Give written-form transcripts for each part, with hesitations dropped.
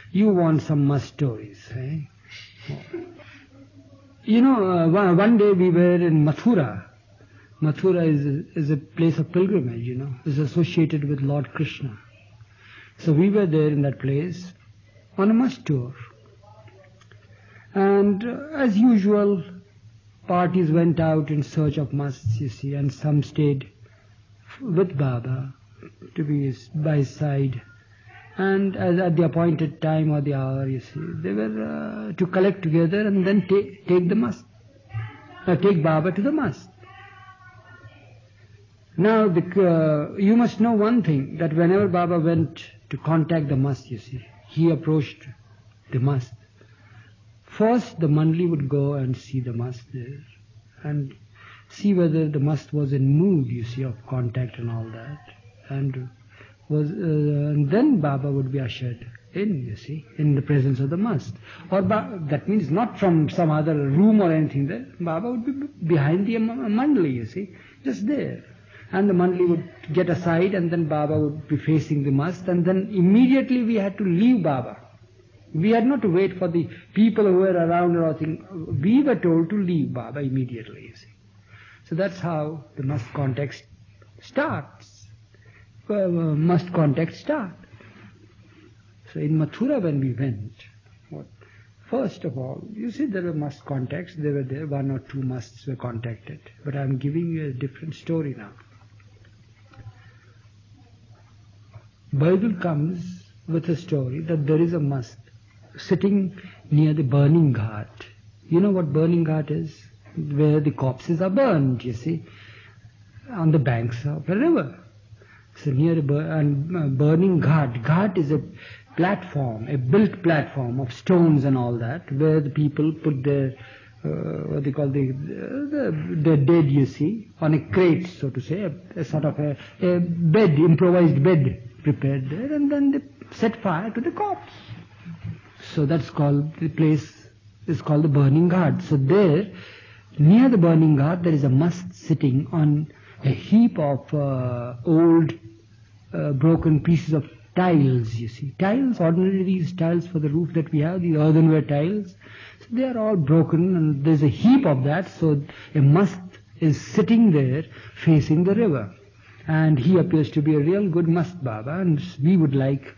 You want some must stories, eh? You know, one day we were in Mathura. Mathura is a place of pilgrimage, you know, is associated with Lord Krishna. So we were there in that place on a must tour. And as usual, parties went out in search of musts, you see, and some stayed with Baba to be by his side. And as at the appointed time or the hour, you see, they were to collect together and then take the must, take Baba to the must. Now, you must know one thing, that whenever Baba went to contact the must, you see, he approached the must. First, the mandali would go and see the must there and see whether the must was in mood, you see, of contact and all that. And then Baba would be ushered in, you see, in the presence of the must. Or that means not from some other room or anything there. Baba would be behind the mandali, you see, just there. And the mandali would get aside and then Baba would be facing the must, and then immediately we had to leave Baba. We had not to wait for the people who were around or anything. We were told to leave Baba immediately, you see. So that's how the must contact starts. Must contact start. So in Mathura when we went, first of all, you see there were must contacts, they were there, 1 or 2 musts were contacted. But I'm giving you a different story now. Bible comes with a story that there is a must sitting near the burning ghat. You know what burning ghat is? Where the corpses are burned, you see, on the banks of a river. So near a burning ghat. Ghat is a platform, a built platform of stones and all that, where the people put their, what they call the dead, you see, on a crate, so to say, a sort of a bed, improvised bed prepared there, and then they set fire to the corpse. So that's called, the place is called the burning ghat. So there, near the burning ghat, there is a must sitting on a heap of old broken pieces of tiles, you see. Tiles, ordinarily these tiles for the roof that we have, the earthenware tiles, so they are all broken and there's a heap of that, so a must is sitting there facing the river. And he appears to be a real good must Baba, and we would like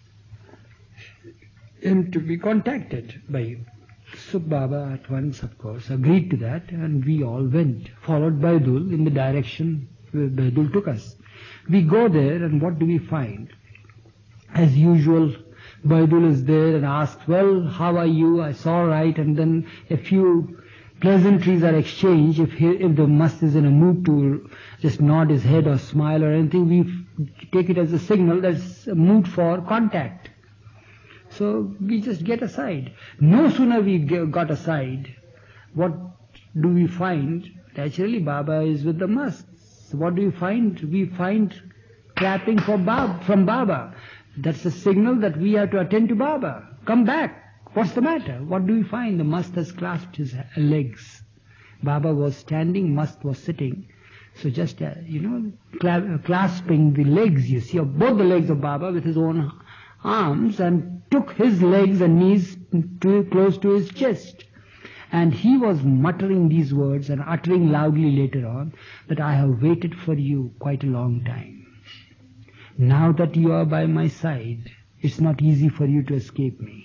him to be contacted by you. So Baba at once, of course, agreed to that, and we all went, followed by Baidul in the direction where Baidul took us. We go there, and what do we find? As usual, Baidul is there and asks, well, how are you? I saw right, and then a few pleasantries are exchanged. If the must is in a mood to just nod his head or smile or anything, we take it as a signal that's a mood for contact. So we just get aside. No sooner we got aside, what do we find? Naturally, Baba is with the must. So what do we find? We find clapping from Baba. That's a signal that we have to attend to Baba. Come back. What's the matter? What do we find? The must has clasped his legs. Baba was standing, must was sitting. So just, clasping the legs, you see, of both the legs of Baba with his own arms, and took his legs and knees close to his chest. And he was muttering these words and uttering loudly later on that I have waited for you quite a long time. Now that you are by my side, it's not easy for you to escape me.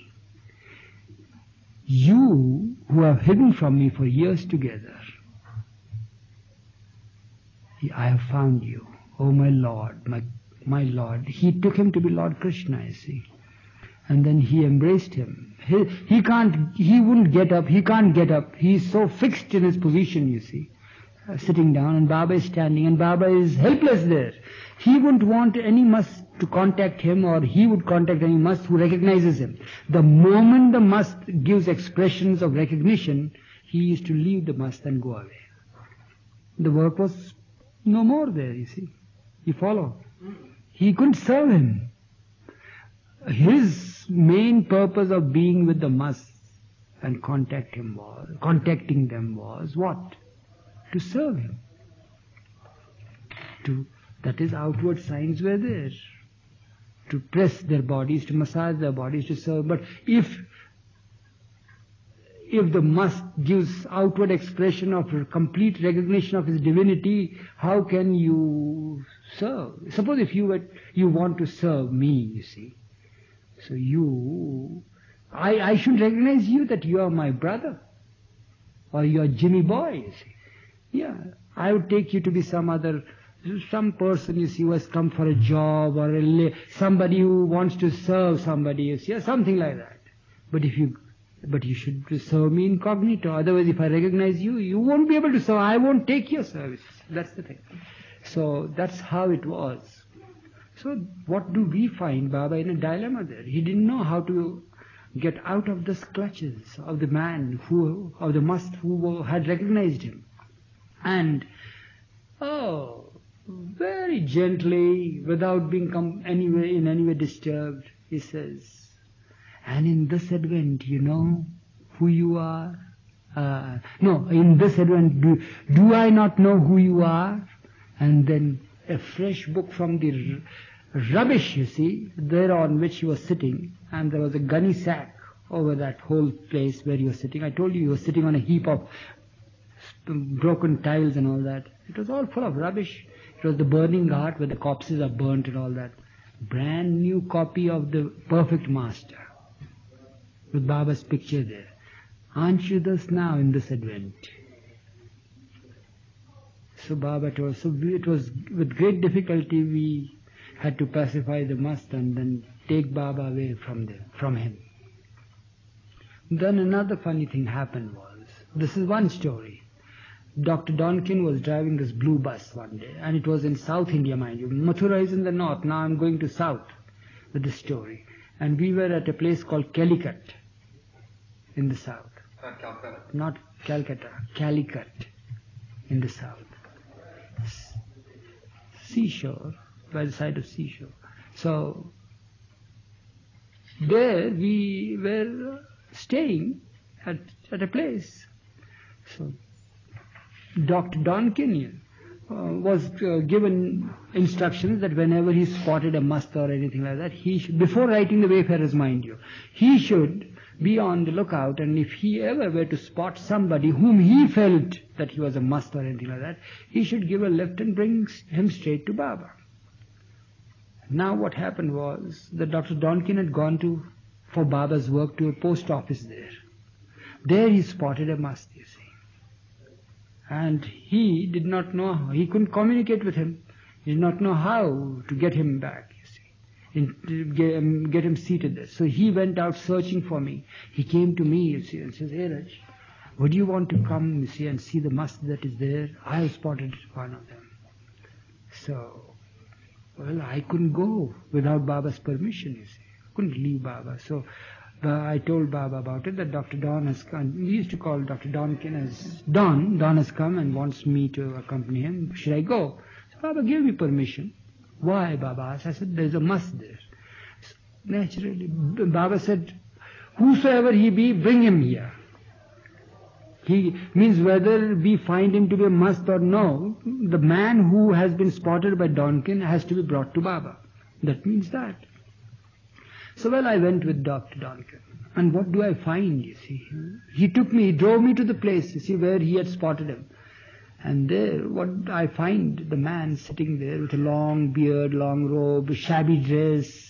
You who have hidden from me for years together, I have found you. Oh my Lord, my Lord. He took him to be Lord Krishna, you see. And then he embraced him. He wouldn't get up, he can't get up. He's so fixed in his position, you see. Sitting down, and Baba is standing, and Baba is helpless there. He wouldn't want any must to contact him, or he would contact any must who recognizes him. The moment the must gives expressions of recognition, he used to leave the must and go away. The work was no more there, you see. You follow? He couldn't serve him. His main purpose of being with the must and contacting them was what? To serve him. That is, outward signs were there. to press their bodies, to massage their bodies, to serve. But if the must gives outward expression of complete recognition of his divinity, how can you serve? Suppose if you want to serve me, you see. So I should recognize you that you are my brother, or you are Jimmy boy, you see. Yeah, I would take you to be some person, you see, who has come for a job, or somebody who wants to serve somebody, you see, or something like that. But you should serve me incognito. Otherwise, if I recognize you, you won't be able to serve. I won't take your service. That's the thing. So that's how it was. So what do we find Baba in a dilemma there? He didn't know how to get out of the clutches of the man of the must who had recognized him. And very gently, without being in any way disturbed, he says, and in this advent, you know who you are? No, in this advent, do I not know who you are? And then a fresh book from the rubbish, you see, there on which he was sitting, and there was a gunny sack over that whole place where he was sitting. I told you he was sitting on a heap of broken tiles and all that. It was all full of rubbish. It was the burning ghat where the corpses are burnt and all that. Brand new copy of the Perfect Master with Baba's picture there. Aren't you thus now in this advent? So Baba told, it was with great difficulty we had to pacify the must and then take Baba away from him. Then another funny thing happened was, this is one story. Dr. Donkin was driving this blue bus one day, and it was in South India, mind you. Mathura is in the north. Now I'm going to south with this story. And we were at a place called Calicut in the south. Not Calcutta, Calicut in the south. Seashore, by the side of seashore. So there we were staying at a place. So Dr. Donkin was given instructions that whenever he spotted a must or anything like that, before writing the Wayfarers, mind you, he should be on the lookout, and if he ever were to spot somebody whom he felt that he was a must or anything like that, he should give a lift and bring him straight to Baba. Now what happened was that Dr. Donkin had gone for Baba's work to a post office there. There he spotted a must, you see. And he did not know, he couldn't communicate with him. He did not know how to get him back, you see, and get him seated there. So he went out searching for me. He came to me, you see, and says, "Hey Raj, would you want to come, you see, and see the must that is there? I have spotted one of them." So, well, I couldn't go without Baba's permission, you see. I couldn't leave Baba. So I told Baba about it, that Dr. Don has come. We used to call Dr. Donkin as Don. Don has come and wants me to accompany him. Should I go? So Baba gave me permission. Why, Baba asked. I said, there's a must there. So naturally, Baba said, whosoever he be, bring him here. He means whether we find him to be a must or no, the man who has been spotted by Donkin has to be brought to Baba. That means that. So well, I went with Dr. Donkin. And what do I find, you see? He drove me to the place, you see, where he had spotted him. And there, what I find, the man sitting there with a long beard, long robe, shabby dress,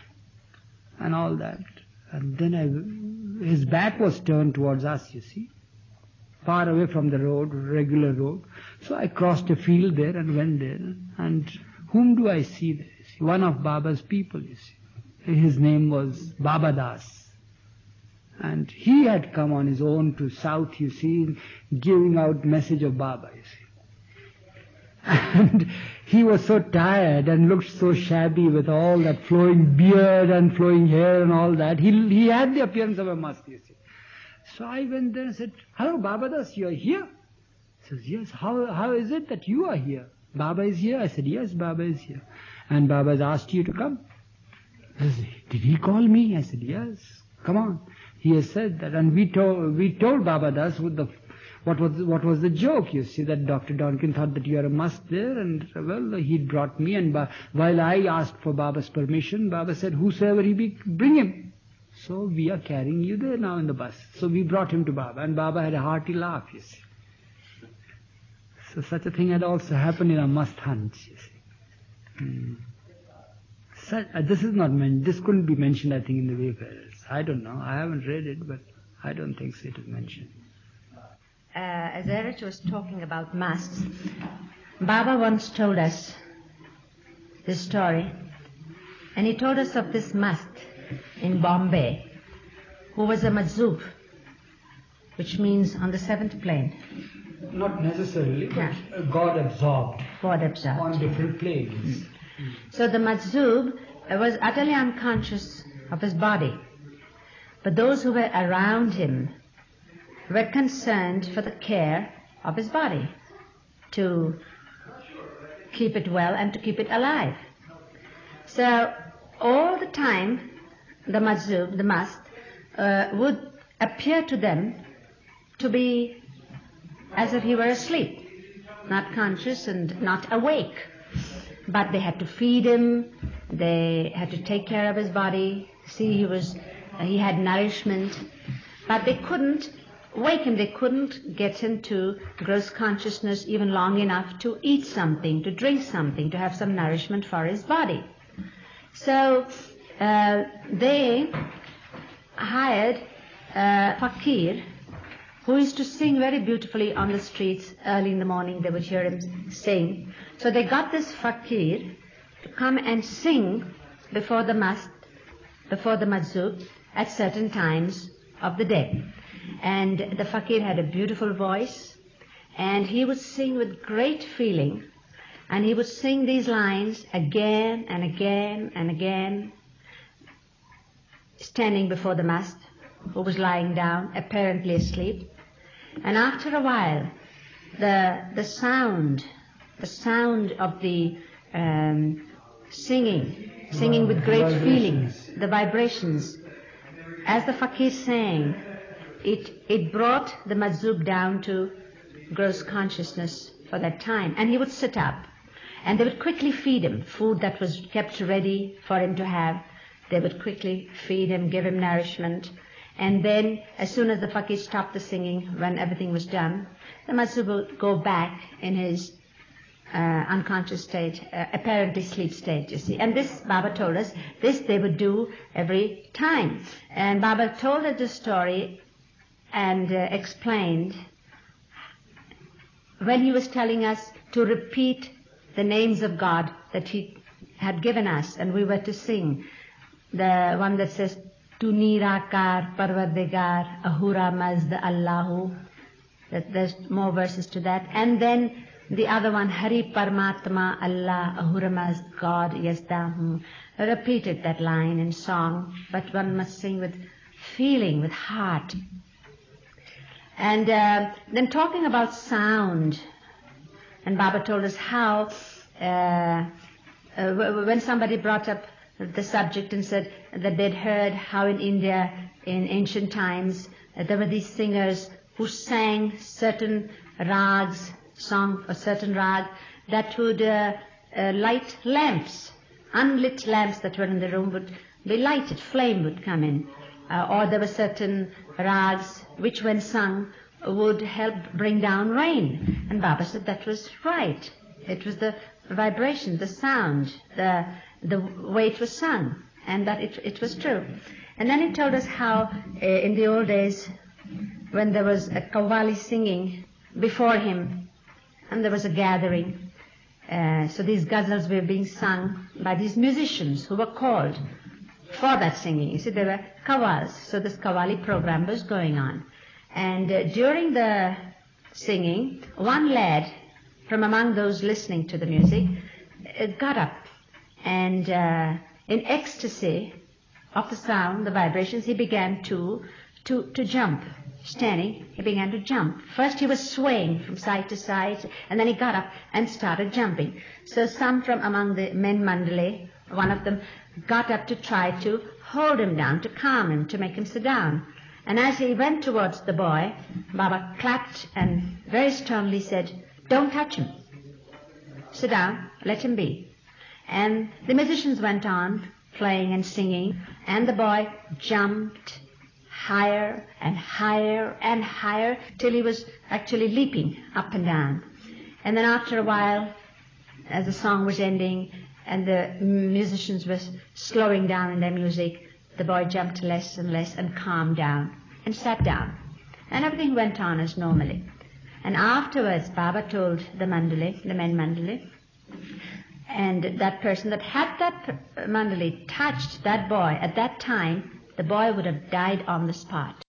and all that. And then his back was turned towards us, you see, far away from the road, regular road. So I crossed a field there and went there. And whom do I see there? See, one of Baba's people, you see. His name was Baba Das. And he had come on his own to south, you see, giving out message of Baba, you see. And he was so tired and looked so shabby with all that flowing beard and flowing hair and all that. He had the appearance of a must, you see. So I went there and said, "Hello, Baba Das, you are here?" He says, "Yes, how is it that you are here? Baba is here?" I said, "Yes, Baba is here. And Baba has asked you to come." He says, "Did he call me?" I said, "Yes, come on." He has said that, and we told Baba Das what was the joke, you see, that Dr. Donkin thought that you are a must there, and well, he brought me, and while I asked for Baba's permission, Baba said, whosoever he be, bring him. So we are carrying you there now in the bus. So we brought him to Baba, and Baba had a hearty laugh, you see. So such a thing had also happened in a must hunt, you see. This is not mentioned. This couldn't be mentioned, I think, in the Wayfarers. I don't know. I haven't read it, but I don't think so it is mentioned. As Erich was talking about musts, Baba once told us this story, and he told us of this must in Bombay, who was a Majzub, which means on the seventh plane. Not necessarily, but God absorbed. God absorbed. On different planes. So the Majzub was utterly unconscious of his body. But those who were around him were concerned for the care of his body, to keep it well and to keep it alive. So all the time, the Majzub, the must, would appear to them to be as if he were asleep, not conscious and not awake. But they had to feed him, they had to take care of his body, see he had nourishment, but they couldn't wake him, they couldn't get him to gross consciousness even long enough to eat something, to drink something, to have some nourishment for his body. So they hired a fakir who used to sing very beautifully on the streets. Early in the morning they would hear him sing. So they got this fakir to come and sing before the Majzub at certain times of the day. And the fakir had a beautiful voice, and he would sing with great feeling, and he would sing these lines again and again and again, standing before the mast, who was lying down, apparently asleep. And after a while, the sound of the singing with great feeling, the vibrations, as the fakir sang, it brought the Majzub down to gross consciousness for that time. And he would sit up, and they would quickly feed him food that was kept ready for him to have. They would quickly feed him, give him nourishment. And then, as soon as the fakir stopped the singing, when everything was done, the Majzub would go back in his unconscious state, apparently sleep state, you see. And this, Baba told us, this they would do every time. And Baba told us this story and explained when he was telling us to repeat the names of God that he had given us, and we were to sing the one that says, Tu Nirakar Parvardigar Ahura Mazd Allahu. There's more verses to that. And then the other one, Hari Paramatma Allah Ahura Mazd God Yasdahu. Repeated that line in song, but one must sing with feeling, with heart. And then talking about sound, and Baba told us how when somebody brought up the subject and said that they'd heard how in India in ancient times there were these singers who sang certain rags, song a certain rag that would light lamps, unlit lamps that were in the room would be lighted, flame would come in. Or there were certain rags which when sung would help bring down rain. And Baba said that was right. It was the vibration, the sound, the way it was sung, and that it was true. And then he told us how in the old days when there was a qawwali singing before him and there was a gathering, so these ghazals were being sung by these musicians who were called for that singing. You see, there were qawwals, so this qawwali program was going on. And during the singing, one lad from among those listening to the music got up and in ecstasy of the sound, the vibrations, he began to jump. Standing, he began to jump. First he was swaying from side to side, and then he got up and started jumping. So some from among the men mandale, one of them got up to try to hold him down, to calm him, to make him sit down. And as he went towards the boy, Baba clapped and very sternly said, "Don't touch him. Sit down, let him be." And the musicians went on playing and singing, and the boy jumped higher and higher and higher till he was actually leaping up and down. And then after a while, as the song was ending and the musicians were slowing down in their music, the boy jumped less and less and calmed down and sat down. And everything went on as normally. And afterwards, Baba told the mandali, the main mandali, and that person that had that mandali touched that boy at that time, the boy would have died on the spot.